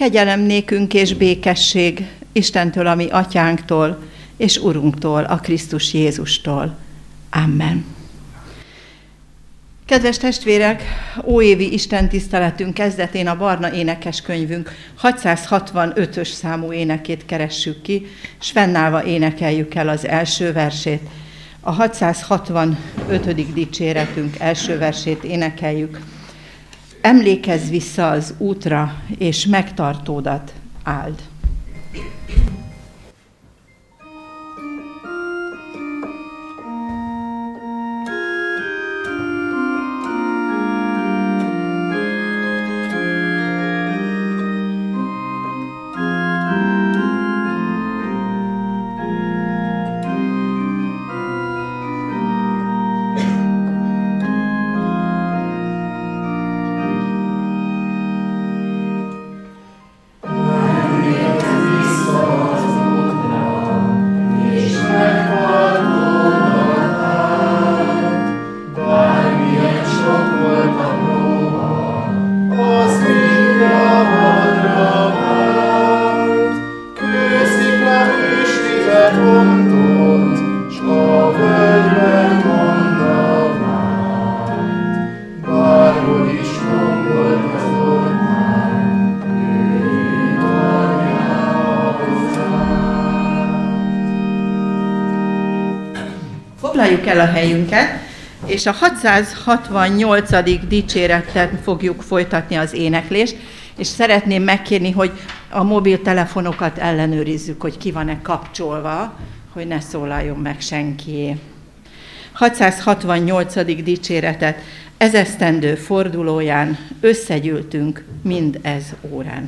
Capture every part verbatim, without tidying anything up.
Kegyelem nékünk és békesség Istentől, a mi atyánktól, és Urunktól, a Krisztus Jézustól. Amen. Kedves testvérek, óévi istentiszteletünk kezdetén a Barna énekeskönyvünk hatszázhatvanötös számú énekét keressük ki, s fennállva énekeljük el az első versét. A hatszázhatvanötödik dicséretünk első versét énekeljük. Emlékezz vissza az útra, és megtartódat áld. Foglaljuk el a helyünket, és a hatszázhatvannyolcadik dicséretten fogjuk folytatni az éneklést, és szeretném megkérni, hogy a mobiltelefonokat ellenőrizzük, hogy ki van-e kapcsolva, hogy ne szólaljon meg senki. hatszázhatvannyolcadik dicséretet ezesztendő fordulóján összegyűltünk mind ez órán.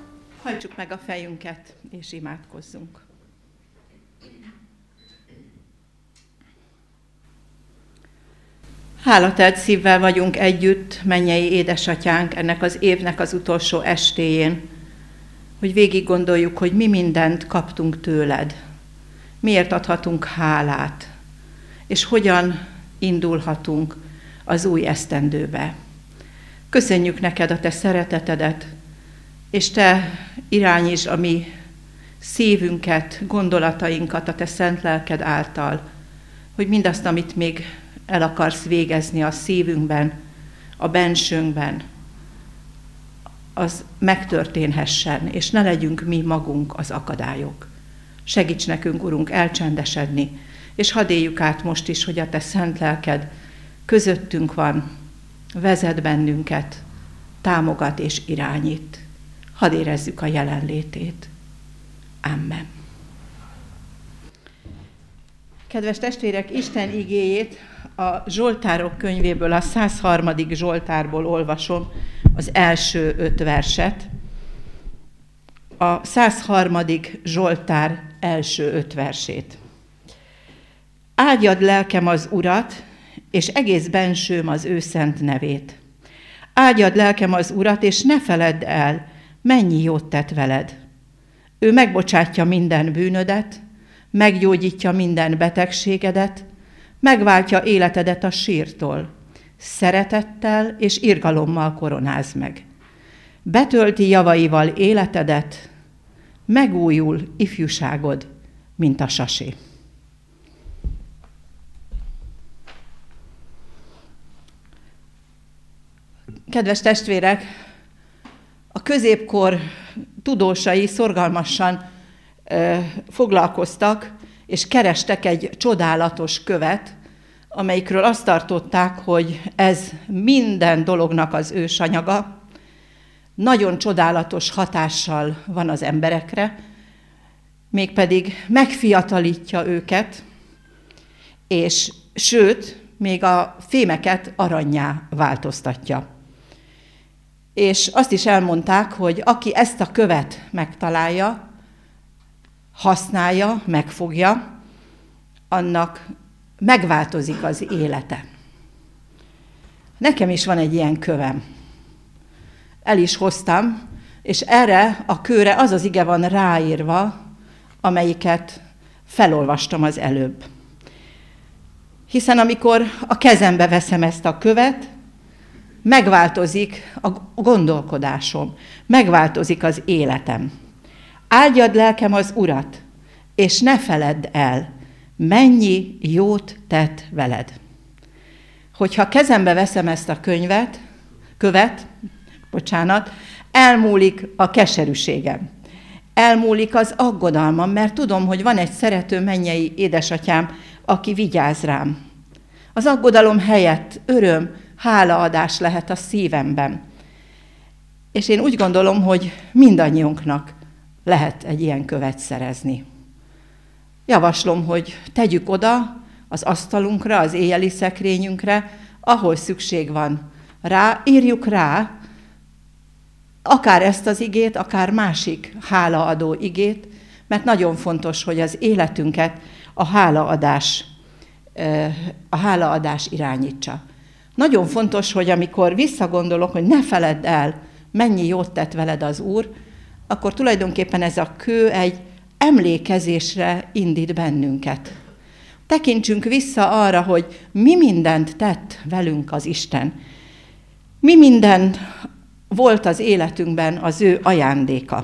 Hajtsuk meg a fejünket, és imádkozzunk. Hálatelt szívvel vagyunk együtt, mennyei édesatyánk, ennek az évnek az utolsó estéjén, hogy végig gondoljuk, hogy mi mindent kaptunk tőled, miért adhatunk hálát, és hogyan indulhatunk az új esztendőbe. Köszönjük neked a te szeretetedet, és te irányítsd a mi szívünket, gondolatainkat a te szent lelked által, hogy mindazt, amit még el akarsz végezni a szívünkben, a bensőnkben, az megtörténhessen, és ne legyünk mi magunk az akadályok. Segíts nekünk, Urunk, elcsendesedni, és hadd éljük át most is, hogy a te szent lelked közöttünk van, vezet bennünket, támogat és irányít. Hadd érezzük a jelenlétét. Amen. Kedves testvérek, Isten igéjét a Zsoltárok könyvéből, a százharmadik Zsoltárból olvasom az első öt verset. A százharmadik Zsoltár első öt versét. Áldjad lelkem az Urat, és egész bensőm az ő szent nevét. Áldjad lelkem az Urat, és ne feledd el, mennyi jót tett veled. Ő megbocsátja minden bűnödet, meggyógyítja minden betegségedet, megváltja életedet a sírtól, szeretettel és irgalommal koronáz meg. Betölti javaival életedet, megújul ifjúságod, mint a sasé. Kedves testvérek, a középkor tudósai szorgalmasan ö, foglalkoztak, és kerestek egy csodálatos követ, amelyikről azt tartották, hogy ez minden dolognak az ősanyaga, nagyon csodálatos hatással van az emberekre, mégpedig megfiatalítja őket, és sőt, még a fémeket arannyá változtatja. És azt is elmondták, hogy aki ezt a követ megtalálja, használja, megfogja, annak megváltozik az élete. Nekem is van egy ilyen kövem. El is hoztam, és erre a kőre az az ige van ráírva, amelyiket felolvastam az előbb. Hiszen amikor a kezembe veszem ezt a követ, megváltozik a gondolkodásom, megváltozik az életem. Áldjad lelkem az Urat, és ne feledd el, mennyi jót tett veled. Hogyha kezembe veszem ezt a könyvet, követ, bocsánat, elmúlik a keserűségem. Elmúlik az aggodalmam, mert tudom, hogy van egy szerető mennyei édesatyám, aki vigyáz rám. Az aggodalom helyett öröm, hálaadás lehet a szívemben. És én úgy gondolom, hogy mindannyiunknak lehet egy ilyen követ szerezni. Javaslom, hogy tegyük oda az asztalunkra, az éjjeli szekrényünkre, ahol szükség van rá, írjuk rá, akár ezt az igét, akár másik hálaadó igét, mert nagyon fontos, hogy az életünket a hálaadás, a hálaadás irányítsa. Nagyon fontos, hogy amikor visszagondolok, hogy ne feledd el, mennyi jót tett veled az Úr, akkor tulajdonképpen ez a kő egy emlékezésre indít bennünket. Tekintsünk vissza arra, hogy mi mindent tett velünk az Isten. Mi minden volt az életünkben az ő ajándéka.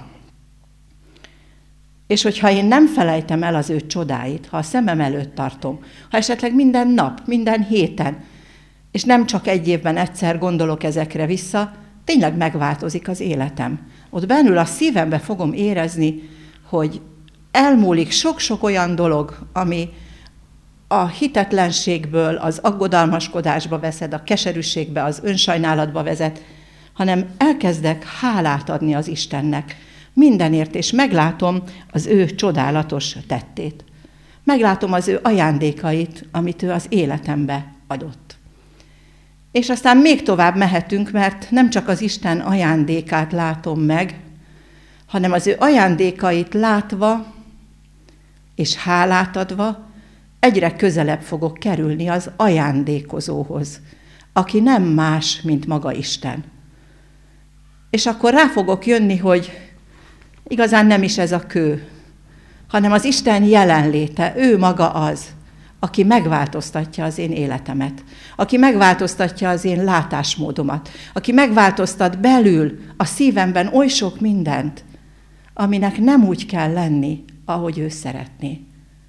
És hogyha én nem felejtem el az ő csodáit, ha a szemem előtt tartom, ha esetleg minden nap, minden héten, és nem csak egy évben egyszer gondolok ezekre vissza, tényleg megváltozik az életem. Ott bennül a szívembe fogom érezni, hogy elmúlik sok-sok olyan dolog, ami a hitetlenségből, az aggodalmaskodásba vezet, a keserűségbe, az önsajnálatba vezet, hanem elkezdek hálát adni az Istennek mindenért, és meglátom az ő csodálatos tettét. Meglátom az ő ajándékait, amit ő az életembe adott. És aztán még tovább mehetünk, mert nem csak az Isten ajándékát látom meg, hanem az ő ajándékait látva és hálát adva, egyre közelebb fogok kerülni az ajándékozóhoz, aki nem más, mint maga Isten. És akkor rá fogok jönni, hogy igazán nem is ez a kő, hanem az Isten jelenléte, ő maga az, aki megváltoztatja az én életemet, aki megváltoztatja az én látásmódomat, aki megváltoztat belül a szívemben oly sok mindent, aminek nem úgy kell lenni, ahogy ő szeretné.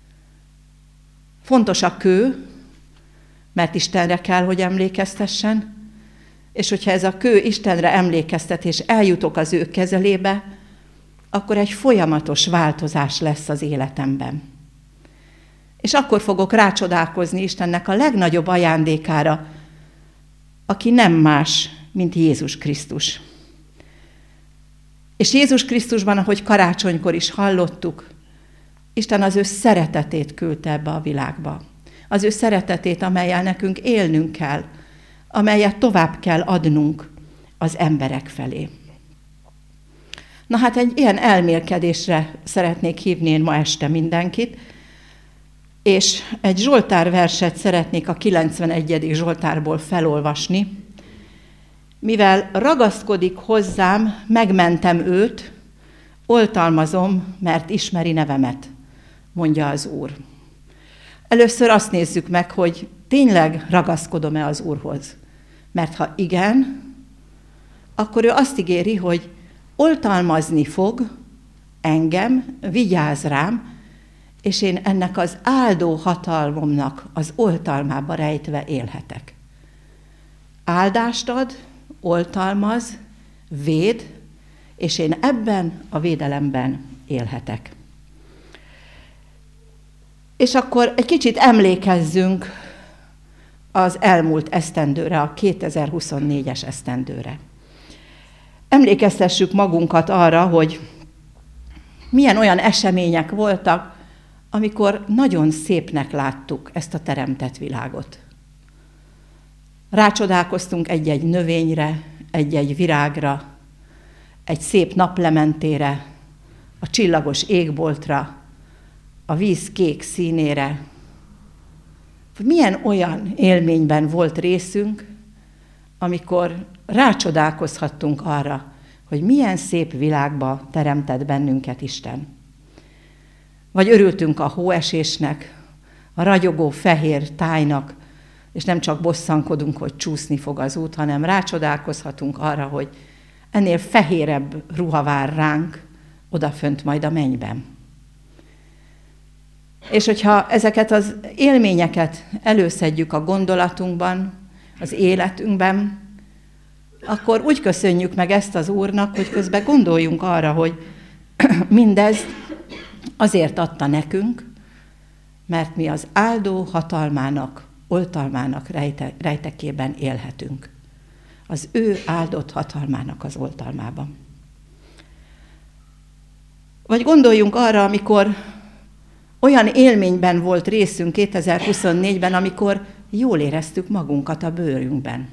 Fontos a kő, mert Istenre kell, hogy emlékeztessen, és hogyha ez a kő Istenre emlékeztet, és eljutok az ő kezelébe, akkor egy folyamatos változás lesz az életemben. És akkor fogok rácsodálkozni Istennek a legnagyobb ajándékára, aki nem más, mint Jézus Krisztus. És Jézus Krisztusban, ahogy karácsonykor is hallottuk, Isten az ő szeretetét küldte ebbe a világba. Az ő szeretetét, amellyel nekünk élnünk kell, amelyet tovább kell adnunk az emberek felé. Na hát egy ilyen elmélkedésre szeretnék hívni én ma este mindenkit, és egy Zsoltár verset szeretnék a kilencvenegyedik Zsoltárból felolvasni. Mivel ragaszkodik hozzám, megmentem őt, oltalmazom, mert ismeri nevemet, mondja az Úr. Először azt nézzük meg, hogy tényleg ragaszkodom-e az Úrhoz. Mert ha igen, akkor ő azt ígéri, hogy oltalmazni fog engem, vigyáz rám, és én ennek az áldó hatalmomnak az oltalmába rejtve élhetek. Áldást ad, oltalmaz, véd, és én ebben a védelemben élhetek. És akkor egy kicsit emlékezzünk az elmúlt esztendőre, a kétezer-huszonnégyes esztendőre. Emlékeztessük magunkat arra, hogy milyen olyan események voltak, amikor nagyon szépnek láttuk ezt a teremtett világot. Rácsodálkoztunk egy-egy növényre, egy-egy virágra, egy szép naplementére, a csillagos égboltra, a víz kék színére. Milyen olyan élményben volt részünk, amikor rácsodálkozhattunk arra, hogy milyen szép világba teremtett bennünket Isten. Vagy örültünk a hóesésnek, a ragyogó fehér tájnak, és nem csak bosszankodunk, hogy csúszni fog az út, hanem rácsodálkozhatunk arra, hogy ennél fehérebb ruha vár ránk odafönt majd a mennyben. És hogyha ezeket az élményeket előszedjük a gondolatunkban, az életünkben, akkor úgy köszönjük meg ezt az Úrnak, hogy közben gondoljunk arra, hogy mindez azért adta nekünk, mert mi az áldó hatalmának, oltalmának rejte, rejtekében élhetünk. Az ő áldott hatalmának az oltalmában. Vagy gondoljunk arra, amikor olyan élményben volt részünk kétezer-huszonnégyben, amikor jól éreztük magunkat a bőrünkben.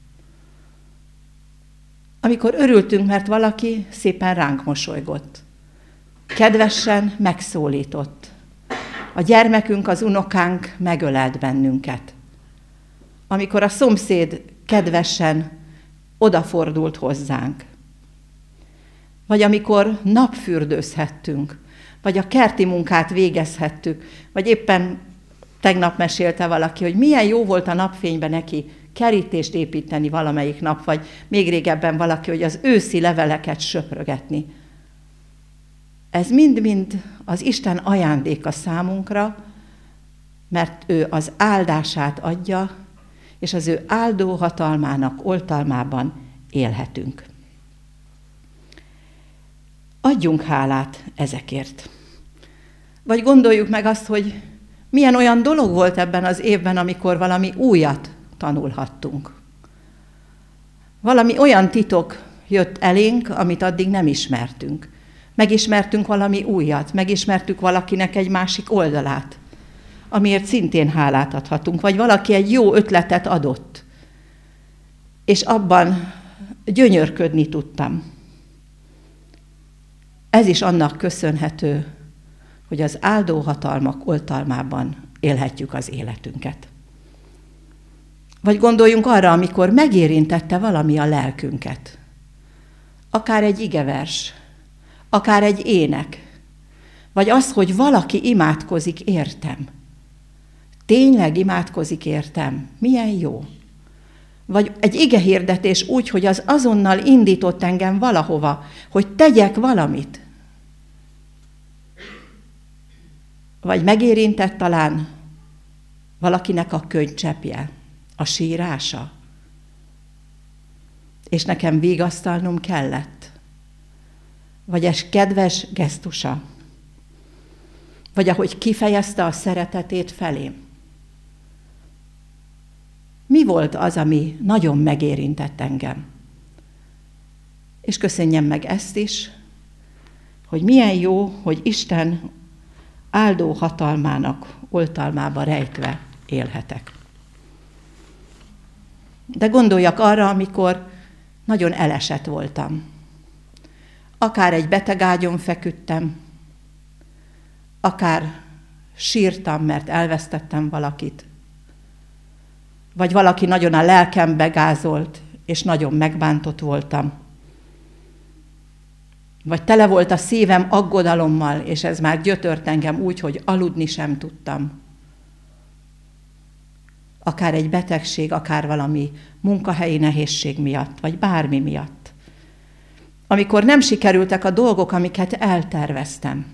Amikor örültünk, mert valaki szépen ránk mosolygott. Kedvesen megszólított. A gyermekünk, az unokánk megölelt bennünket. Amikor a szomszéd kedvesen odafordult hozzánk. Vagy amikor napfürdőzhettünk, vagy a kerti munkát végezhettük, vagy éppen tegnap mesélte valaki, hogy milyen jó volt a napfényben neki kerítést építeni valamelyik nap, vagy még régebben valaki, hogy az őszi leveleket söprögetni. Ez mind-mind az Isten ajándéka számunkra, mert ő az áldását adja, és az ő áldó hatalmának oltalmában élhetünk. Adjunk hálát ezekért. Vagy gondoljuk meg azt, hogy milyen olyan dolog volt ebben az évben, amikor valami újat tanulhattunk. Valami olyan titok jött elénk, amit addig nem ismertünk. Megismertünk valami újat, megismertük valakinek egy másik oldalát, amiért szintén hálát adhatunk, vagy valaki egy jó ötletet adott, és abban gyönyörködni tudtam. Ez is annak köszönhető, hogy az áldó hatalmak oltalmában élhetjük az életünket. Vagy gondoljunk arra, amikor megérintette valami a lelkünket. Akár egy igevers, akár egy ének, vagy az, hogy valaki imádkozik értem. Tényleg imádkozik értem. Milyen jó. Vagy egy igehirdetés úgy, hogy az azonnal indított engem valahova, hogy tegyek valamit. Vagy megérintett talán valakinek a könycseppje, a sírása. És nekem vigasztalnom kellett. Vagy egy kedves gesztusa. Vagy ahogy kifejezte a szeretetét felém. Mi volt az, ami nagyon megérintett engem? És köszönjem meg ezt is, hogy milyen jó, hogy Isten áldó hatalmának oltalmába rejtve élhetek. De gondoljak arra, amikor nagyon elesett voltam. Akár egy betegágyon feküdtem, akár sírtam, mert elvesztettem valakit, vagy valaki nagyon a lelkembe gázolt, és nagyon megbántott voltam. Vagy tele volt a szívem aggodalommal, és ez már gyötört engem úgy, hogy aludni sem tudtam. Akár egy betegség, akár valami munkahelyi nehézség miatt, vagy bármi miatt. Amikor nem sikerültek a dolgok, amiket elterveztem.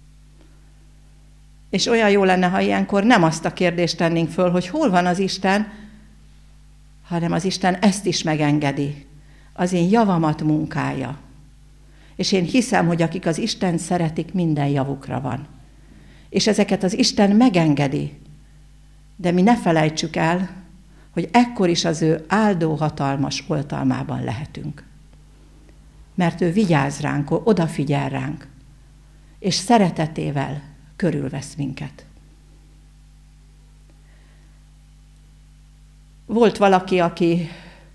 És olyan jó lenne, ha ilyenkor nem azt a kérdést tennénk föl, hogy hol van az Isten, hanem az Isten ezt is megengedi. Az én javamat munkálja. És én hiszem, hogy akik az Isten szeretik, minden javukra van. És ezeket az Isten megengedi. De mi ne felejtsük el, hogy ekkor is az ő áldó hatalmas oltalmában lehetünk. Mert ő vigyáz ránk, odafigyel ránk, és szeretetével körülvesz minket. Volt valaki, aki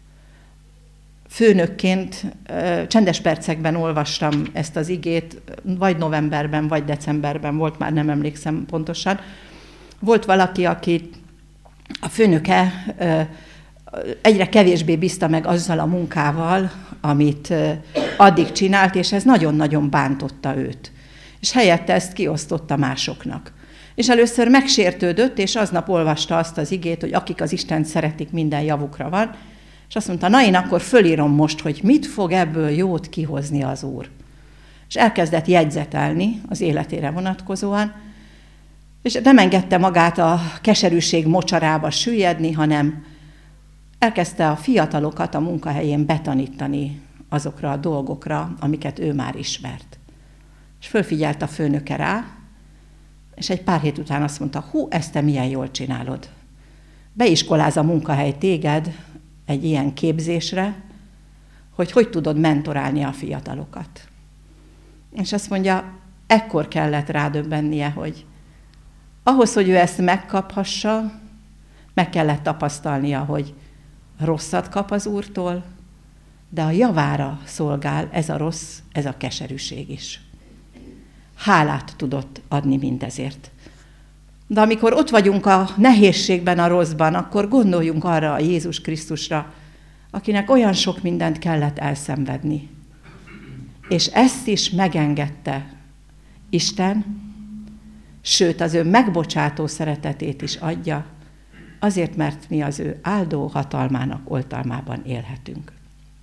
főnökként csendes percekben olvastam ezt az igét, vagy novemberben, vagy decemberben volt, már nem emlékszem pontosan. Volt valaki, aki a főnöke egyre kevésbé bízta meg azzal a munkával, amit addig csinált, és ez nagyon-nagyon bántotta őt. És helyette ezt kiosztotta másoknak. És először megsértődött, és aznap olvasta azt az igét, hogy akik az Istent szeretik, minden javukra van, és azt mondta, na én akkor fölírom most, hogy mit fog ebből jót kihozni az Úr. És elkezdett jegyzetelni az életére vonatkozóan, és nem engedte magát a keserűség mocsarába süllyedni, hanem elkezdte a fiatalokat a munkahelyén betanítani azokra a dolgokra, amiket ő már ismert. És fölfigyelt a főnöke rá, és egy pár hét után azt mondta, hú, ezt te milyen jól csinálod. Beiskoláz a munkahely téged egy ilyen képzésre, hogy hogy tudod mentorálni a fiatalokat. És azt mondja, ekkor kellett rádöbbennie, hogy ahhoz, hogy ő ezt megkaphassa, meg kellett tapasztalnia, hogy rosszat kap az Úrtól, de a javára szolgál ez a rossz, ez a keserűség is. Hálát tudott adni mindezért. De amikor ott vagyunk a nehézségben, a rosszban, akkor gondoljunk arra a Jézus Krisztusra, akinek olyan sok mindent kellett elszenvedni. És ezt is megengedte Isten, sőt az ő megbocsátó szeretetét is adja, azért, mert mi az ő áldó hatalmának oltalmában élhetünk.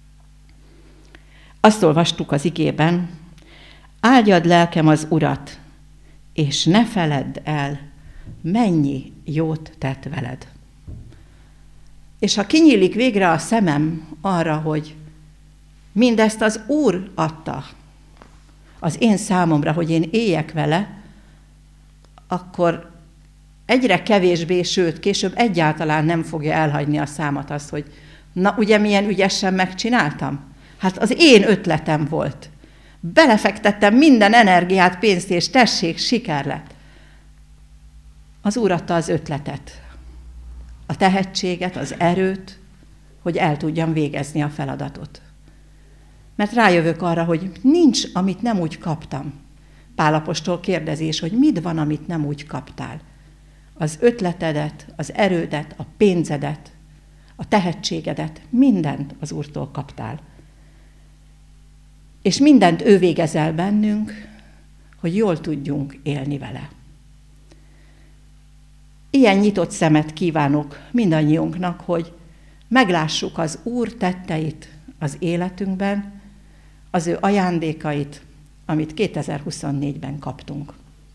Azt olvastuk az igében, áldjad lelkem az Urat, és ne feledd el, mennyi jót tett veled. És ha kinyílik végre a szemem arra, hogy mindezt az Úr adta az én számomra, hogy én éljek vele, akkor egyre kevésbé, sőt, később egyáltalán nem fogja elhagyni a számat azt, hogy na, ugye milyen ügyesen megcsináltam? Hát az én ötletem volt. Belefektettem minden energiát, pénzt, és tessék, siker lett. Az Úr adta az ötletet, a tehetséget, az erőt, hogy el tudjam végezni a feladatot. Mert rájövök arra, hogy nincs, amit nem úgy kaptam. Pál apostol kérdezés, hogy mit van, amit nem úgy kaptál. az ötletedet, az erődet, a pénzedet, a tehetségedet, mindent az Úrtól kaptál. És mindent ő végez el bennünk, hogy jól tudjunk élni vele. Ilyen nyitott szemet kívánok mindannyiunknak, hogy meglássuk az Úr tetteit az életünkben, az ő ajándékait, amit kétezer-huszonnégyben kaptunk.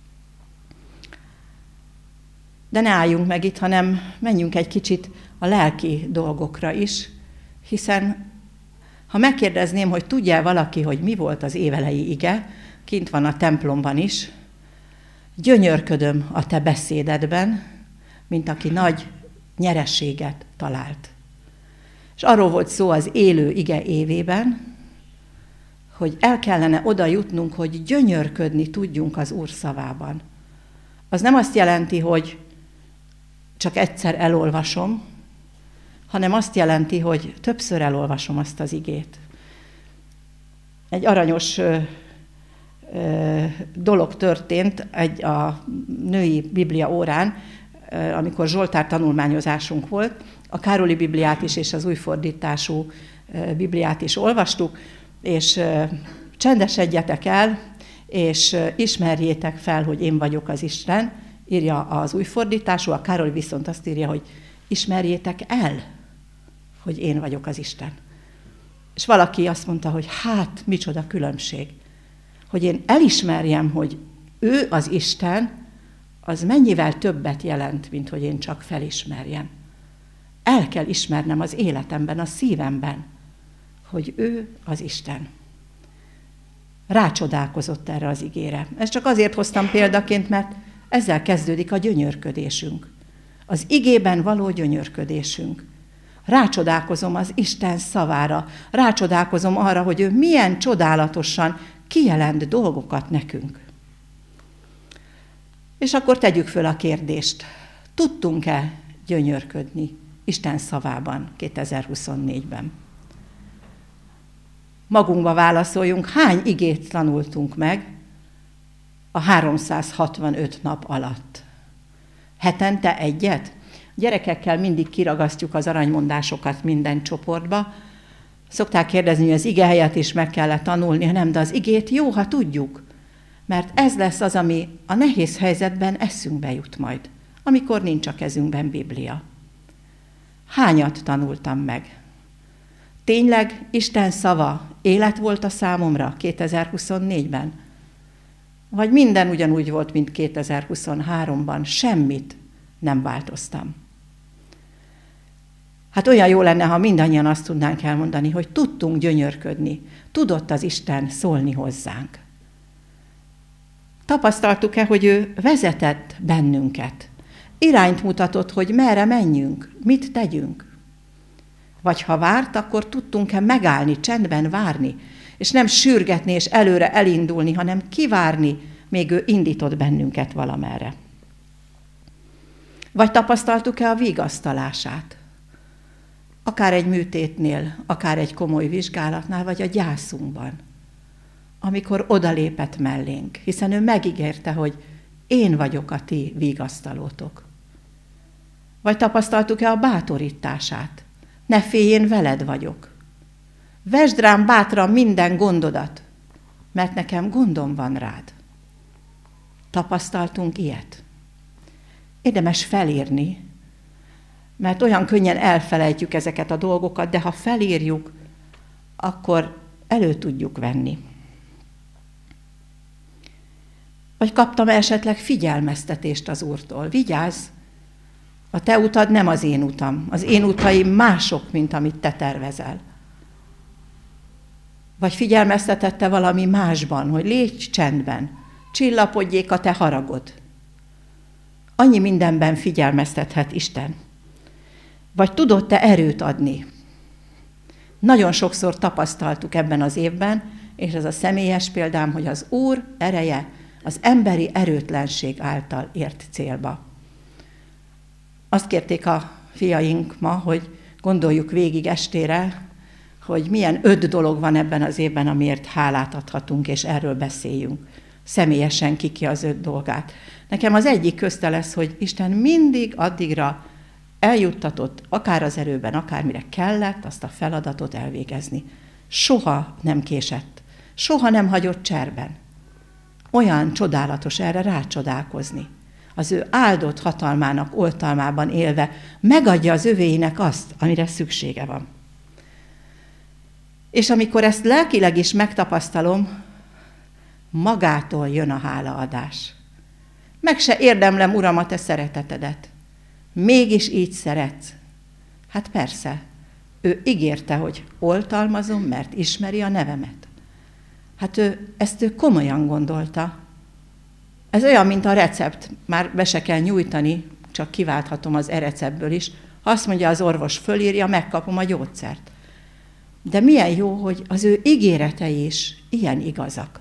De ne álljunk meg itt, hanem menjünk egy kicsit a lelki dolgokra is, hiszen ha megkérdezném, hogy tudja valaki, hogy mi volt az évelei ige, kint van a templomban is, gyönyörködöm a te beszédedben, mint aki nagy nyereséget talált. És arról volt szó az élő ige évében, hogy el kellene oda jutnunk, hogy gyönyörködni tudjunk az Úr szavában. Az nem azt jelenti, hogy csak egyszer elolvasom, hanem azt jelenti, hogy többször elolvasom azt az igét. Egy aranyos ö, ö, dolog történt egy a női biblia órán, ö, amikor Zsoltár tanulmányozásunk volt. A Károli Bibliát is és az új fordítású ö, Bibliát is olvastuk, és ö, csendesedjetek el, és ö, ismerjétek fel, hogy én vagyok az Isten, írja az új fordítású, a Károli viszont azt írja, hogy ismerjétek el, hogy én vagyok az Isten. És valaki azt mondta, hogy hát, micsoda különbség. Hogy én elismerjem, hogy ő az Isten, az mennyivel többet jelent, mint hogy én csak felismerjem. El kell ismernem az életemben, a szívemben, hogy ő az Isten. Rácsodálkozott erre az igére. Ezt csak azért hoztam példaként, mert ezzel kezdődik a gyönyörködésünk. Az igében való gyönyörködésünk. Rácsodálkozom az Isten szavára, rácsodálkozom arra, hogy ő milyen csodálatosan kijelent dolgokat nekünk. És akkor tegyük föl a kérdést, tudtunk-e gyönyörködni Isten szavában kétezer-huszonnégyben? Magunkba válaszoljunk, hány igét tanultunk meg a háromszázhatvanöt nap alatt? Hetente egyet? Gyerekekkel mindig kiragasztjuk az aranymondásokat minden csoportba. Szokták kérdezni, hogy az ige helyet is meg kellett tanulni, nem, de az igét jó, ha tudjuk. Mert ez lesz az, ami a nehéz helyzetben eszünkbe jut majd, amikor nincs a kezünkben Biblia. Hányat tanultam meg? Tényleg Isten szava élet volt a számomra kétezer-huszonnégyben? Vagy minden ugyanúgy volt, mint kétezer-huszonháromban, semmit nem változtam? Hát olyan jó lenne, ha mindannyian azt tudnánk elmondani, hogy tudtunk gyönyörködni, tudott az Isten szólni hozzánk. Tapasztaltuk-e, hogy ő vezetett bennünket, irányt mutatott, hogy merre menjünk, mit tegyünk? Vagy ha várt, akkor tudtunk-e megállni, csendben várni, és nem sürgetni és előre elindulni, hanem kivárni, még ő indított bennünket valamerre. Vagy tapasztaltuk-e a vigasztalását? Akár egy műtétnél, akár egy komoly vizsgálatnál, vagy a gyászunkban, amikor odalépett mellénk, hiszen ő megígérte, hogy én vagyok a ti vigasztalótok. Vagy tapasztaltuk-e a bátorítását? Ne félj, én veled vagyok. Vesd rám bátran minden gondodat, mert nekem gondom van rád. Tapasztaltunk ilyet? Érdemes felírni, mert olyan könnyen elfelejtjük ezeket a dolgokat, de ha felírjuk, akkor elő tudjuk venni. Vagy kaptam esetleg figyelmeztetést az Úrtól. Vigyázz, a te utad nem az én utam. Az én utaim mások, mint amit te tervezel. Vagy figyelmeztetette valami másban, hogy légy csendben, csillapodjék a te haragod. Annyi mindenben figyelmeztethet Isten. Vagy tudott-e erőt adni? Nagyon sokszor tapasztaltuk ebben az évben, és ez a személyes példám, hogy az Úr ereje az emberi erőtlenség által ért célba. Azt kérték a fiaink ma, hogy gondoljuk végig estére, hogy milyen öt dolog van ebben az évben, amiért hálát adhatunk, és erről beszéljünk. személyesen ki ki az ő dolgát. Nekem az egyik közte lesz, hogy Isten mindig addigra eljuttatott, akár az erőben, akármire kellett, azt a feladatot elvégezni. Soha nem késett. Soha nem hagyott cserben. Olyan csodálatos erre rácsodálkozni. Az ő áldott hatalmának oltalmában élve megadja az övéinek azt, amire szüksége van. És amikor ezt lelkileg is megtapasztalom, magától jön a hálaadás. Meg se érdemlem, Uram, a te szeretetedet. Mégis így szeretsz. Hát persze, ő ígérte, hogy oltalmazom, mert ismeri a nevemet. Hát ő, ezt ő komolyan gondolta. Ez olyan, mint a recept. Már be se kell nyújtani, csak kiválthatom az e-receptből is. Ha azt mondja az orvos, fölírja, megkapom a gyógyszert. De milyen jó, hogy az ő ígéretei is ilyen igazak.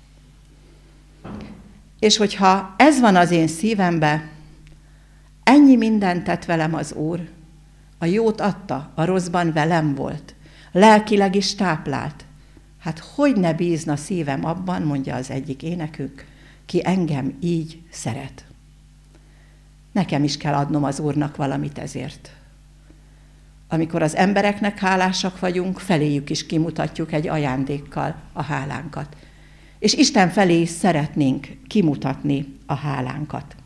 És hogyha ez van az én szívembe, ennyi mindent tett velem az Úr, a jót adta, a rosszban velem volt, lelkileg is táplált. Hát hogy ne bízna szívem abban, mondja az egyik énekünk, ki engem így szeret. Nekem is kell adnom az Úrnak valamit ezért. Amikor az embereknek hálásak vagyunk, feléjük is kimutatjuk egy ajándékkal a hálánkat. És Isten felé is szeretnénk kimutatni a hálánkat.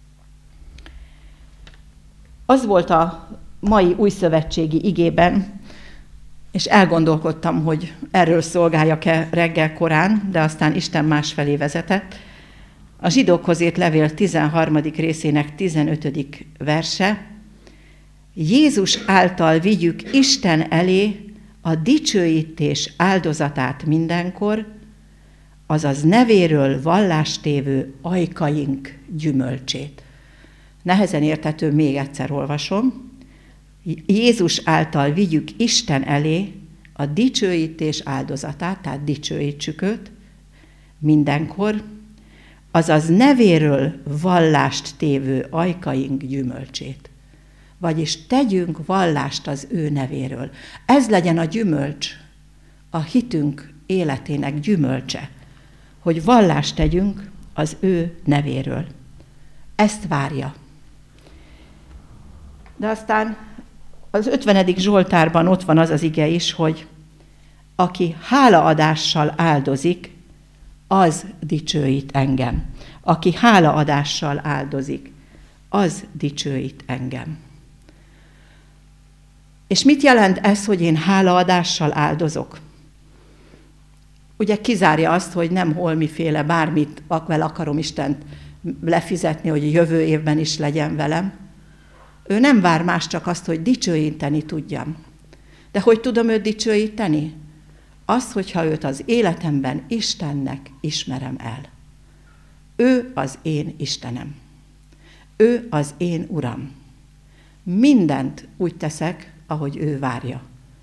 Az volt a mai újszövetségi igében, és elgondolkodtam, hogy erről szolgáljak-e reggel korán, de aztán Isten másfelé vezetett. A Zsidókhoz írt levél tizenharmadik részének tizenötödik verse. Jézus által vigyük Isten elé a dicsőítés áldozatát mindenkor, azaz nevéről vallástévő ajkaink gyümölcsét. Nehezen érthető, még egyszer olvasom. Jézus által vigyük Isten elé a dicsőítés áldozatát, tehát dicsőítsük őt mindenkor, azaz nevéről vallást tévő ajkaink gyümölcsét. Vagyis tegyünk vallást az ő nevéről. Ez legyen a gyümölcs, a hitünk életének gyümölcse, hogy vallást tegyünk az ő nevéről. Ezt várja. De aztán az ötvenedik Zsoltárban ott van az az ige is, hogy aki hálaadással áldozik, az dicsőít engem. Aki hálaadással áldozik, az dicsőít engem. És mit jelent ez, hogy én hálaadással áldozok? Ugye kizárja azt, hogy nem holmiféle bármit vel akarom Istent lefizetni, hogy jövő évben is legyen velem. Ő nem vár más, csak azt, hogy dicsőíteni tudjam. De hogy tudom őt dicsőíteni? Az, hogyha őt az életemben Istennek ismerem el. Ő az én Istenem. Ő az én Uram. Mindent úgy teszek, ahogy ő várja.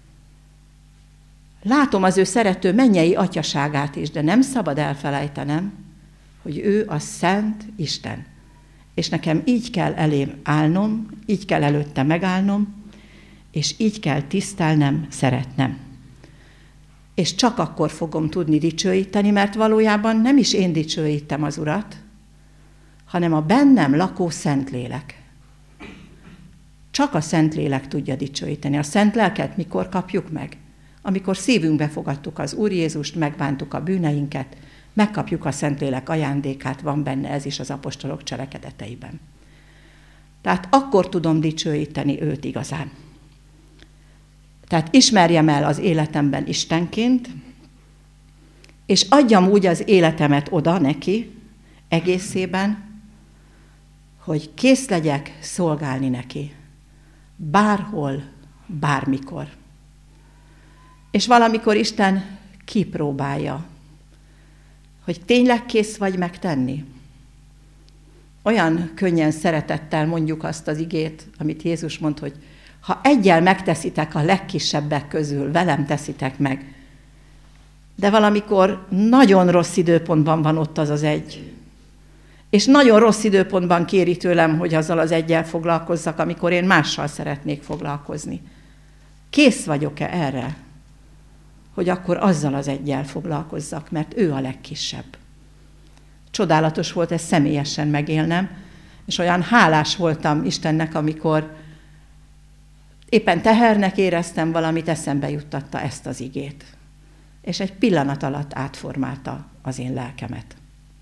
Látom az ő szerető mennyei atyaságát is, de nem szabad elfelejtenem, hogy ő a szent Isten. És nekem így kell elém állnom, így kell előtte megállnom, és így kell tisztelnem, szeretnem. És csak akkor fogom tudni dicsőíteni, mert valójában nem is én dicsőítem az Urat, hanem a bennem lakó Szentlélek. Csak a Szentlélek tudja dicsőíteni. A Szent Lelket mikor kapjuk meg? Amikor szívünkbe fogadtuk az Úr Jézust, megbántuk a bűneinket, megkapjuk a Szentlélek ajándékát, van benne ez is az apostolok cselekedeteiben. Tehát akkor tudom dicsőíteni őt igazán. Tehát ismerjem el az életemben Istenként, és adjam úgy az életemet oda neki, egészében, hogy kész legyek szolgálni neki. Bárhol, bármikor. És valamikor Isten kipróbálja, hogy tényleg kész vagy megtenni. Olyan könnyen szeretettel mondjuk azt az igét, amit Jézus mond, hogy ha eggyel megteszitek a legkisebbek közül, velem teszitek meg. De valamikor nagyon rossz időpontban van ott az az egy. És nagyon rossz időpontban kéri tőlem, hogy azzal az eggyel foglalkozzak, amikor én mással szeretnék foglalkozni. Kész vagyok-e erre, hogy akkor azzal az eggyel foglalkozzak, mert ő a legkisebb. Csodálatos volt ezt személyesen megélnem, és olyan hálás voltam Istennek, amikor éppen tehernek éreztem valamit, eszembe juttatta ezt az igét. És egy pillanat alatt átformálta az én lelkemet.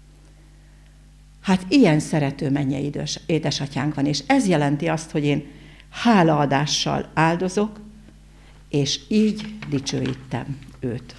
Hát ilyen szerető mennyei idős, édesatyánk van, és ez jelenti azt, hogy én hálaadással áldozok, és így dicsőítem őt.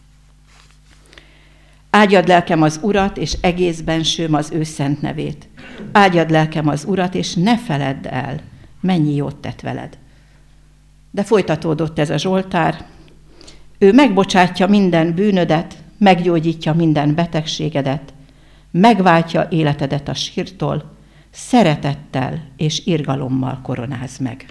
Áldjad lelkem az Urat, és egész bensőm az ő szent nevét. Áldjad lelkem az Urat, és ne feledd el, mennyi jót tett veled. De folytatódott ez a Zsoltár. Ő megbocsátja minden bűnödet, meggyógyítja minden betegségedet, megváltja életedet a sírtól, szeretettel és irgalommal koronáz meg.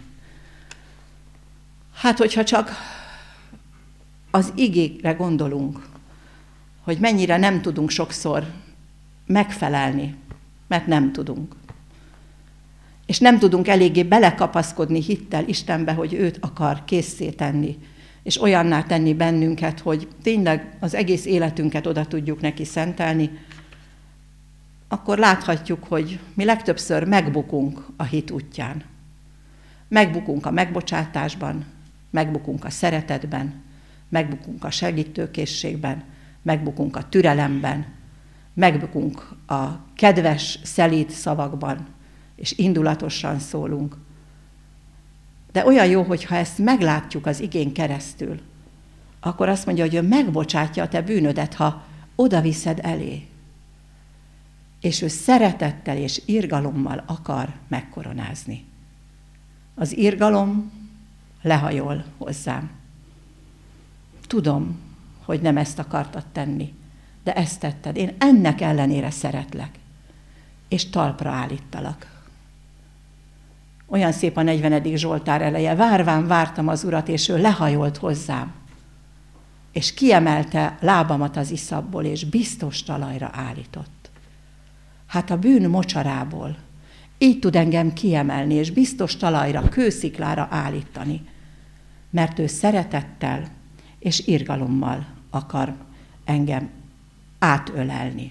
Hát, hogyha csak az igékre gondolunk, hogy mennyire nem tudunk sokszor megfelelni, mert nem tudunk. És nem tudunk eléggé belekapaszkodni hittel Istenbe, hogy őt akar késszé tenni, és olyanná tenni bennünket, hogy tényleg az egész életünket oda tudjuk neki szentelni, akkor láthatjuk, hogy mi legtöbbször megbukunk a hit útján. Megbukunk a megbocsátásban, megbukunk a szeretetben, megbukunk a segítőkészségben, megbukunk a türelemben, megbukunk a kedves, szelíd szavakban, és indulatosan szólunk. De olyan jó, hogyha ezt meglátjuk az igén keresztül, akkor azt mondja, hogy ő megbocsátja a te bűnödet, ha oda viszed elé. És ő szeretettel és irgalommal akar megkoronázni. Az irgalom lehajol hozzám. Tudom, hogy nem ezt akartad tenni, de ezt tetted. Én ennek ellenére szeretlek, és talpra állítalak. Olyan szép a negyvenedik Zsoltár eleje. Várván vártam az Urat, és ő lehajolt hozzám, és kiemelte lábamat az iszapból, és biztos talajra állított. Hát a bűn mocsarából így tud engem kiemelni, és biztos talajra, kősziklára állítani, mert ő szeretettel és irgalommal akar engem átölelni.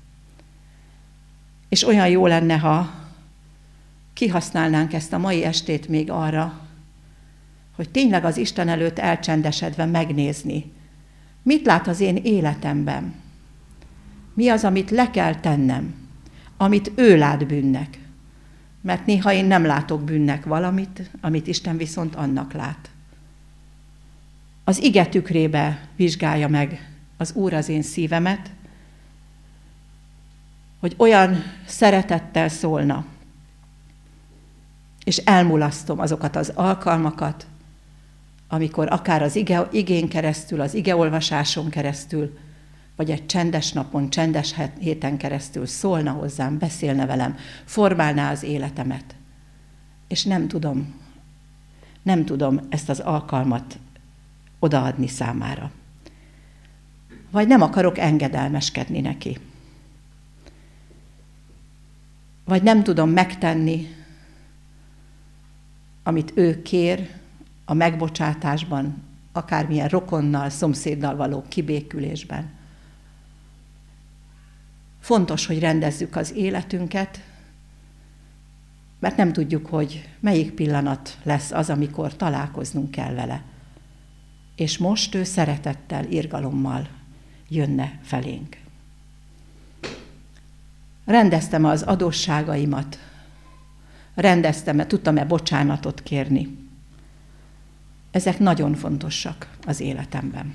És olyan jó lenne, ha kihasználnánk ezt a mai estét még arra, hogy tényleg az Isten előtt elcsendesedve megnézni, mit lát az én életemben, mi az, amit le kell tennem, amit ő lát bűnnek. Mert néha én nem látok bűnnek valamit, amit Isten viszont annak lát. Az ige tükrébe vizsgálja meg az Úr az én szívemet, hogy olyan szeretettel szólna, és elmulasztom azokat az alkalmakat, amikor akár az ige, igén keresztül, az igeolvasáson keresztül, vagy egy csendes napon, csendes héten keresztül szólna hozzám, beszélne velem, formálná az életemet. És nem tudom, nem tudom ezt az alkalmat odaadni számára. Vagy nem akarok engedelmeskedni neki. Vagy nem tudom megtenni, amit ő kér a megbocsátásban, akármilyen rokonnal, szomszéddal való kibékülésben. Fontos, hogy rendezzük az életünket, mert nem tudjuk, hogy melyik pillanat lesz az, amikor találkoznunk kell vele. És most ő szeretettel, irgalommal jönne felénk. Rendeztem az adósságaimat, rendeztem, tudtam-e bocsánatot kérni. Ezek nagyon fontosak az életemben.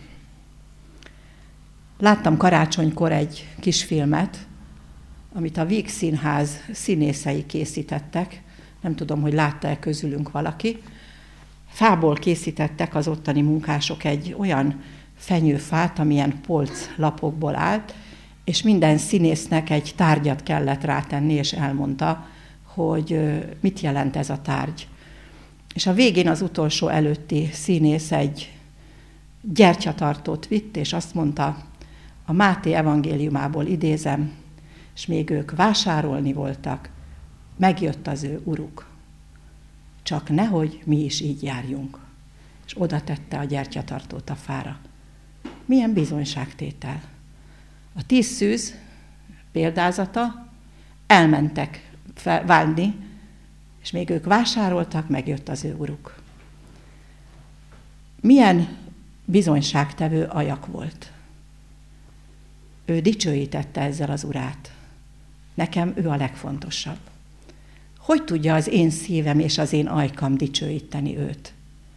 Láttam karácsonykor egy kis filmet, amit a Víg Színház színészei készítettek. Nem tudom, hogy látta-e közülünk valaki. Fából készítettek az ottani munkások egy olyan fenyőfát, amilyen polclapokból állt, és minden színésznek egy tárgyat kellett rátenni, és elmondta, hogy mit jelent ez a tárgy. És a végén az utolsó előtti színész egy gyertyatartót vitt, és azt mondta, a Máté evangéliumából idézem, és még ők vásárolni voltak, megjött az ő uruk. Csak nehogy mi is így járjunk. És oda tette a gyertyatartót a fára. Milyen bizonyságtétel. A tíz szűz példázata, elmentek válni, és még ők vásároltak, megjött az ő uruk. Milyen bizonyságtevő ajak volt. Ő dicsőítette ezzel az urát. Nekem ő a legfontosabb. Hogy tudja az én szívem és az én ajkam dicsőíteni őt?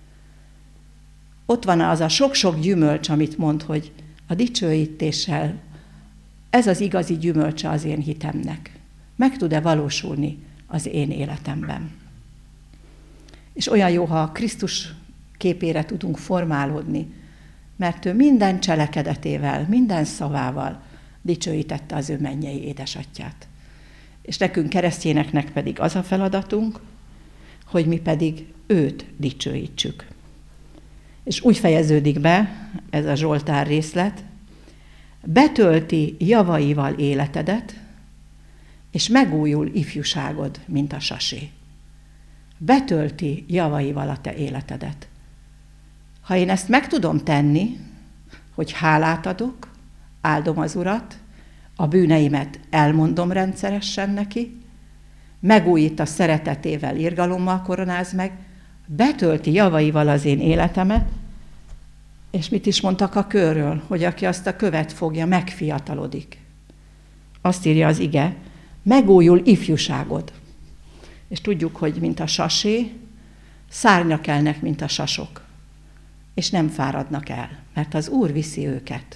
Ott van az a sok-sok gyümölcs, amit mond, hogy a dicsőítéssel ez az igazi gyümölcse az én hitemnek. Meg tud-e valósulni az én életemben? És olyan jó, ha a Krisztus képére tudunk formálódni, mert ő minden cselekedetével, minden szavával dicsőítette az ő mennyei édesatyját. És nekünk keresztényeknek pedig az a feladatunk, hogy mi pedig őt dicsőítsük. És úgy fejeződik be ez a Zsoltár részlet, betölti javaival életedet, és megújul ifjúságod, mint a sasé. Betölti javaival a te életedet. Ha én ezt meg tudom tenni, hogy hálát adok, áldom az Urat, a bűneimet elmondom rendszeresen neki, megújít a szeretetével, irgalommal koronáz meg, betölti javaival az én életemet, és mit is mondtak a kőről, hogy aki azt a követ fogja, megfiatalodik. Azt írja az ige, megújul ifjúságod. És tudjuk, hogy mint a sasé, szárnyak elnek, mint a sasok, és nem fáradnak el, mert az Úr viszi őket.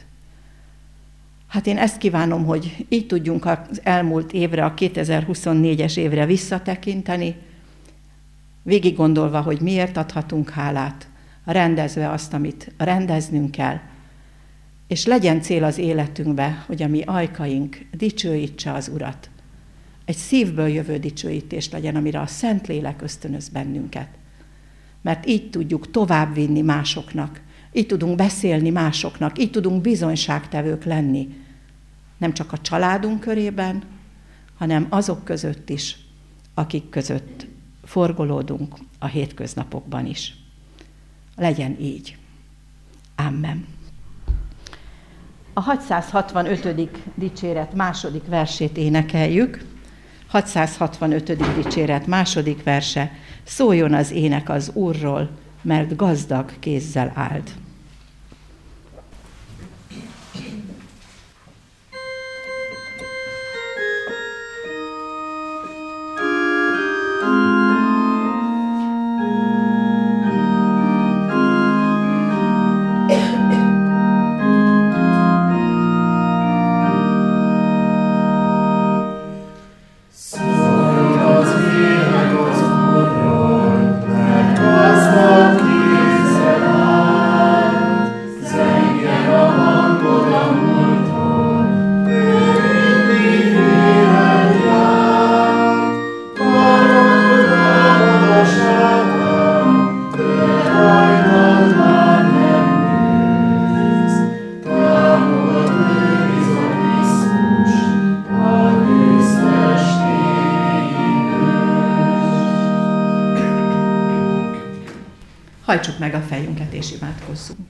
Hát én ezt kívánom, hogy így tudjunk az elmúlt évre, a kétezer-huszonnégyes évre visszatekinteni, végig gondolva, hogy miért adhatunk hálát, rendezve azt, amit rendeznünk kell, és legyen cél az életünkbe, hogy a mi ajkaink dicsőítse az Urat. Egy szívből jövő dicsőítés legyen, amire a Szentlélek ösztönöz bennünket. Mert így tudjuk továbbvinni másoknak, így tudunk beszélni másoknak, így tudunk bizonyságtevők lenni. Nem csak a családunk körében, hanem azok között is, akik között forgolódunk a hétköznapokban is. Legyen így. Amen. A hatszázhatvanötödik dicséret második versét énekeljük. hatszázhatvanötödik dicséret második verse. Szóljon az ének az Úrról, mert gazdag kézzel áld. Hajtsuk meg a fejünket és imádkozzunk.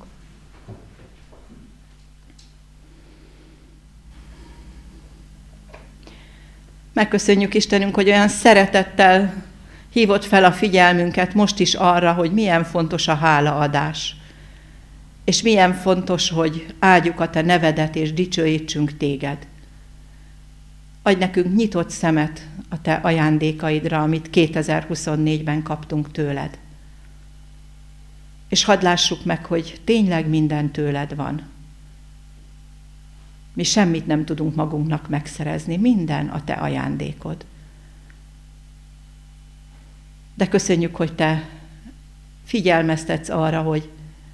Megköszönjük Istenünk, hogy olyan szeretettel hívott fel a figyelmünket most is arra, hogy milyen fontos a hálaadás, és milyen fontos, hogy áldjuk a te nevedet és dicsőítsünk téged. Adj nekünk nyitott szemet a te ajándékaidra, amit kétezer-huszonnégyben kaptunk tőled. És hadd lássuk meg, hogy tényleg minden tőled van. Mi semmit nem tudunk magunknak megszerezni, minden a te ajándékod. De köszönjük, hogy te figyelmeztetsz arra, hogy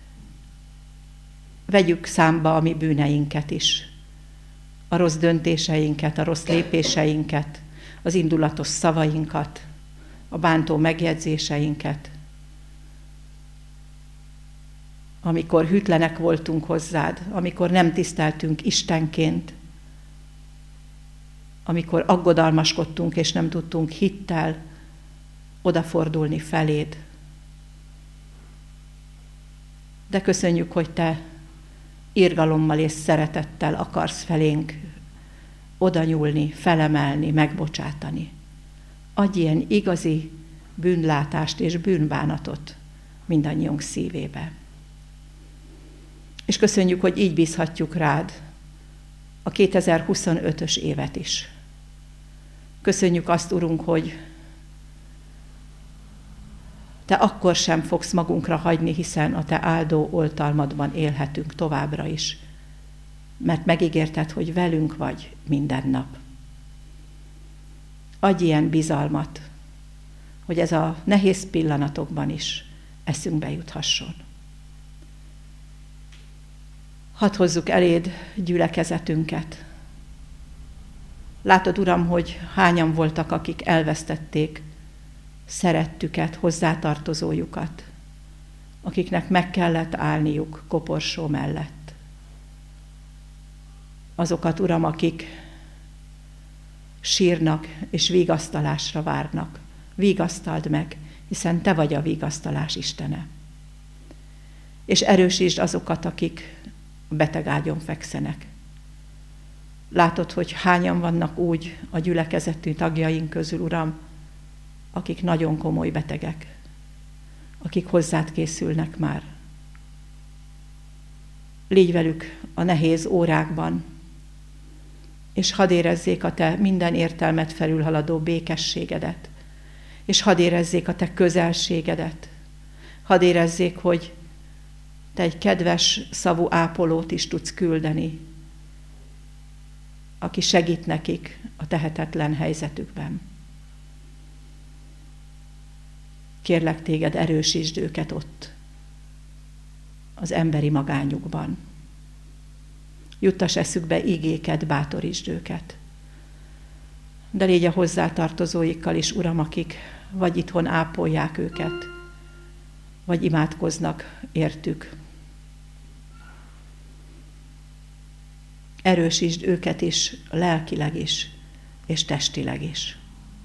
vegyük számba a mi bűneinket is, a rossz döntéseinket, a rossz lépéseinket, az indulatos szavainkat, a bántó megjegyzéseinket, amikor hűtlenek voltunk hozzád, amikor nem tiszteltünk Istenként, amikor aggodalmaskodtunk és nem tudtunk hittel odafordulni feléd. De köszönjük, hogy te irgalommal és szeretettel akarsz felénk oda nyúlni, felemelni, megbocsátani. Adj ilyen igazi bűnlátást és bűnbánatot mindannyiunk szívébe. És köszönjük, hogy így bízhatjuk rád a kétezer-huszonötös évet is. Köszönjük azt, Urunk, hogy te akkor sem fogsz magunkra hagyni, hiszen a te áldó oltalmadban élhetünk továbbra is, mert megígérted, hogy velünk vagy minden nap. Adj ilyen bizalmat, hogy ez a nehéz pillanatokban is eszünkbe juthasson. Hadd hozzuk eléd gyülekezetünket. Látod, Uram, hogy hányan voltak, akik elvesztették szerettüket, hozzátartozójukat, akiknek meg kellett állniuk koporsó mellett. Azokat, Uram, akik sírnak és vigasztalásra várnak. Vigasztald meg, hiszen te vagy a vigasztalás Istene. És erősítsd azokat, akik betegágyon fekszenek. Látod, hogy hányan vannak úgy a gyülekezetű tagjaink közül, Uram, akik nagyon komoly betegek, akik hozzád készülnek már. Légy velük a nehéz órákban, és hadd érezzék a te minden értelmet felülhaladó békességedet, és hadd érezzék a te közelségedet, hadd érezzék, hogy te egy kedves szavú ápolót is tudsz küldeni, aki segít nekik a tehetetlen helyzetükben. Kérlek téged, erősítsd őket ott, az emberi magányukban. Juttass eszükbe igéket, bátorítsd őket. De légy a hozzátartozóikkal is, Uram, akik vagy itthon ápolják őket, vagy imádkoznak értük. Erősítsd őket is, lelkileg is, és testileg is.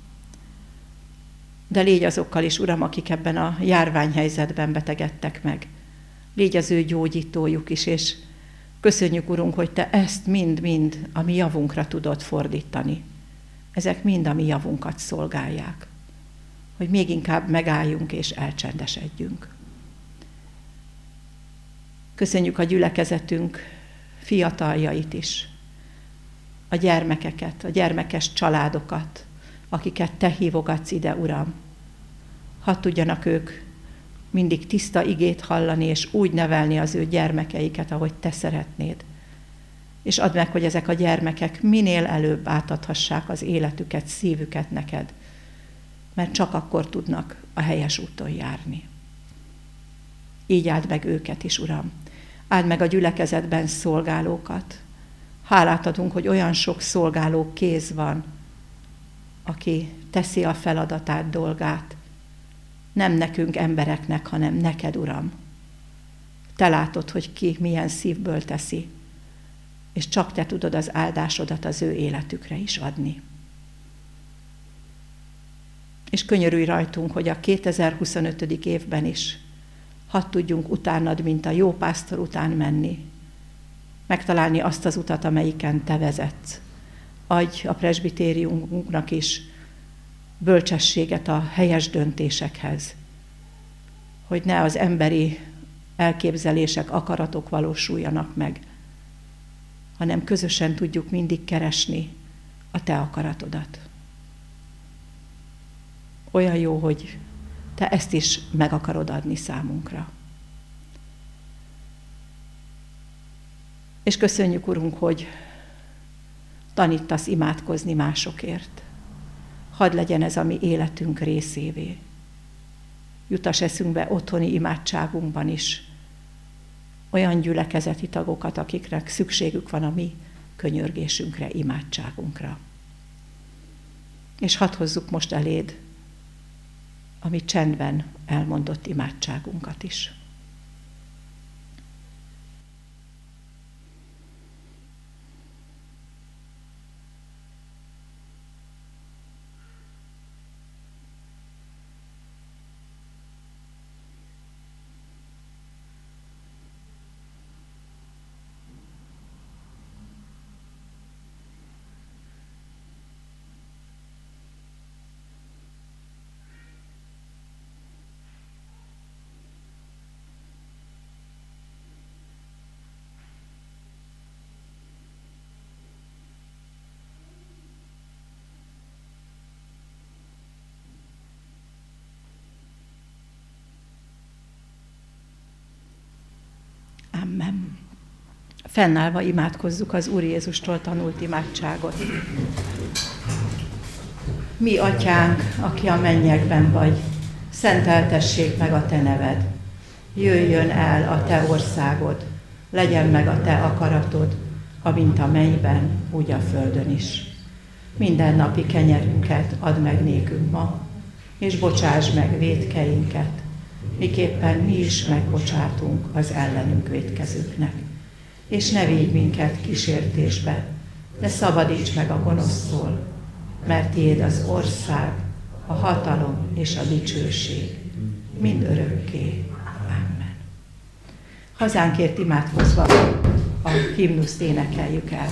De légy azokkal is, Uram, akik ebben a járványhelyzetben betegedtek meg. Légy az ő gyógyítójuk is, és köszönjük, Urunk, hogy te ezt mind-mind a mi javunkra tudod fordítani. Ezek mind a mi javunkat szolgálják, hogy még inkább megálljunk és elcsendesedjünk. Köszönjük a gyülekezetünk fiataljait is, a gyermekeket, a gyermekes családokat, akiket te hívogatsz ide, Uram. Hadd tudjanak ők mindig tiszta igét hallani, és úgy nevelni az ő gyermekeiket, ahogy te szeretnéd. És add meg, hogy ezek a gyermekek minél előbb átadhassák az életüket, szívüket neked, mert csak akkor tudnak a helyes úton járni. Így áld meg őket is, Uram. Áld meg a gyülekezetben szolgálókat. Hálát adunk, hogy olyan sok szolgáló kéz van, aki teszi a feladatát, dolgát. Nem nekünk, embereknek, hanem neked, Uram. Te látod, hogy ki milyen szívből teszi, és csak te tudod az áldásodat az ő életükre is adni. És könyörülj rajtunk, hogy a kétezer-huszonötödik évben is hadd tudjunk utánad, mint a jó pásztor után menni, megtalálni azt az utat, amelyiken te vezetsz. Adj a presbitériumunknak is bölcsességet a helyes döntésekhez, hogy ne az emberi elképzelések, akaratok valósuljanak meg, hanem közösen tudjuk mindig keresni a te akaratodat. Olyan jó, hogy te ezt is meg akarod adni számunkra. És köszönjük, Urunk, hogy tanítasz imádkozni másokért. Hadd legyen ez a mi életünk részévé. Jutass eszünkbe otthoni imádságunkban is olyan gyülekezeti tagokat, akiknek szükségük van a mi könyörgésünkre, imádságunkra. És hadd hozzuk most eléd a mi csendben elmondott imádságunkat is. Amen. Fennállva imádkozzuk az Úr Jézustól tanult imádságot. Mi, Atyánk, aki a mennyekben vagy, szenteltessék meg a Te neved. Jöjjön el a Te országod, legyen meg a Te akaratod, amint a mennyben, úgy a földön is. Minden napi kenyerünket add meg nékünk ma, és bocsáss meg vétkeinket, miképpen mi is megbocsátunk az ellenünk vétkezőknek. És ne védj minket kísértésbe, de szabadíts meg a gonosztól, mert tiéd az ország, a hatalom és a dicsőség, mind örökké. Amen. Hazánkért imádkozva a himnuszt énekeljük el.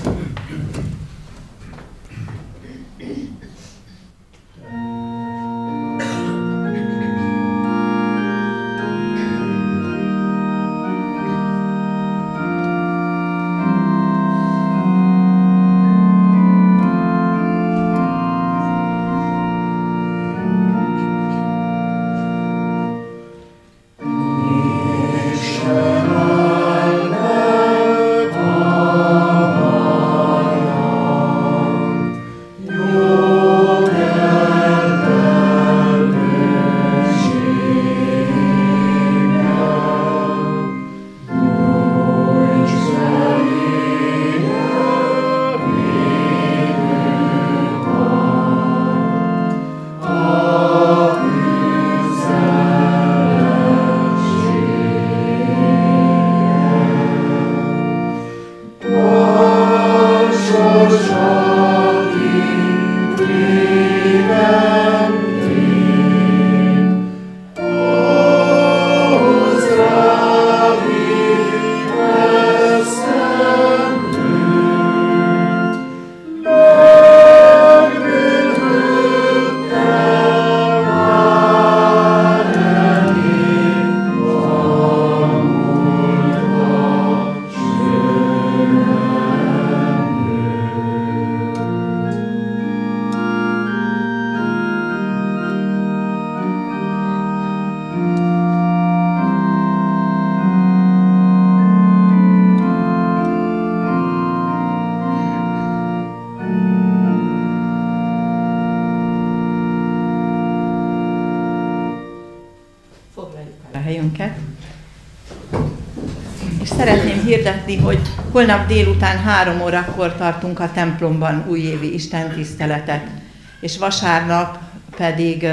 És szeretném hirdetni, hogy holnap délután három órakor tartunk a templomban újévi istentiszteletet, és vasárnap pedig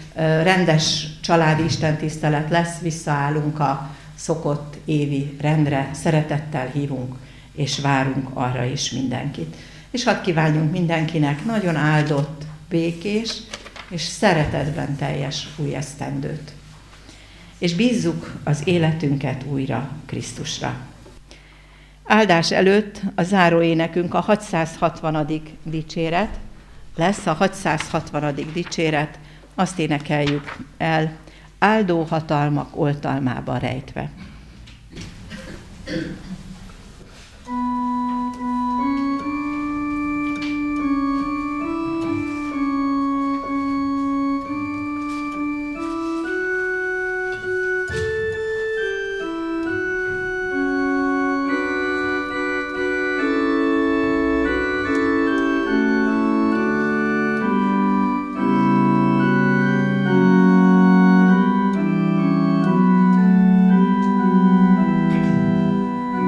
rendes családi istentisztelet lesz, visszaállunk a szokott évi rendre, szeretettel hívunk, és várunk arra is mindenkit. És hadd kívánjunk mindenkinek nagyon áldott, békés és szeretetben teljes új esztendőt. És bízzuk az életünket újra Krisztusra. Áldás előtt a záróénekünk a hatszázhatvanadik dicséret lesz, a hatszázhatvanadik dicséret, azt énekeljük el, áldó hatalmak oltalmába rejtve. Thank you.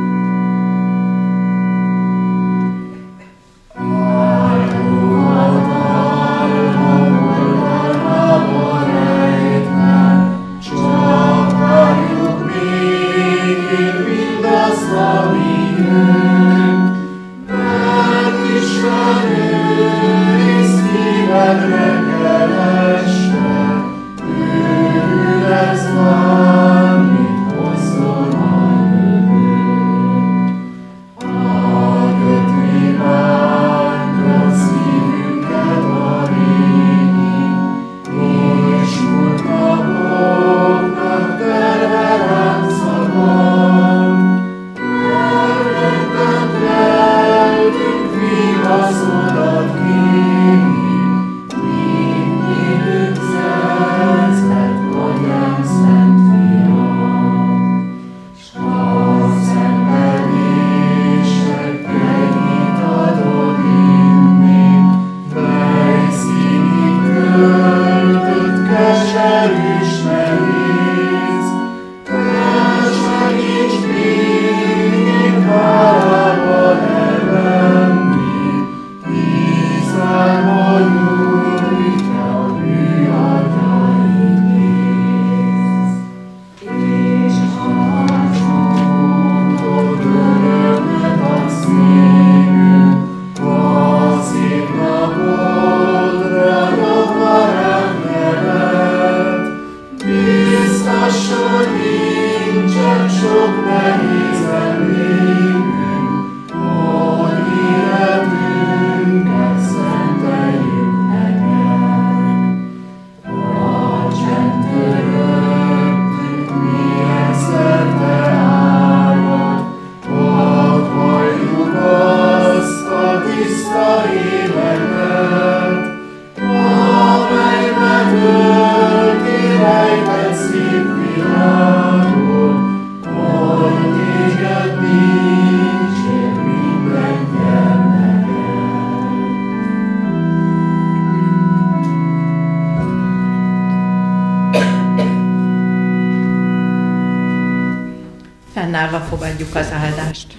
Fennállva fogadjuk az áldást.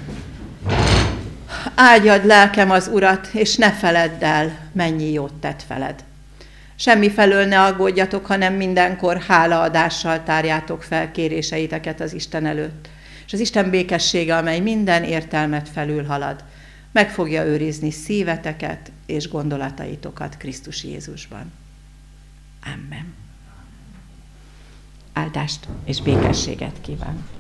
Áldjad lelkem az Urat, és ne feledd el, mennyi jót tett veled. Semmi felől ne aggódjatok, hanem mindenkor hálaadással tárjátok fel kéréseiteket az Isten előtt. És az Isten békessége, amely minden értelmet felülhalad, meg fogja őrizni szíveteket és gondolataitokat Krisztus Jézusban. Amen. Áldást és békességet kívánok.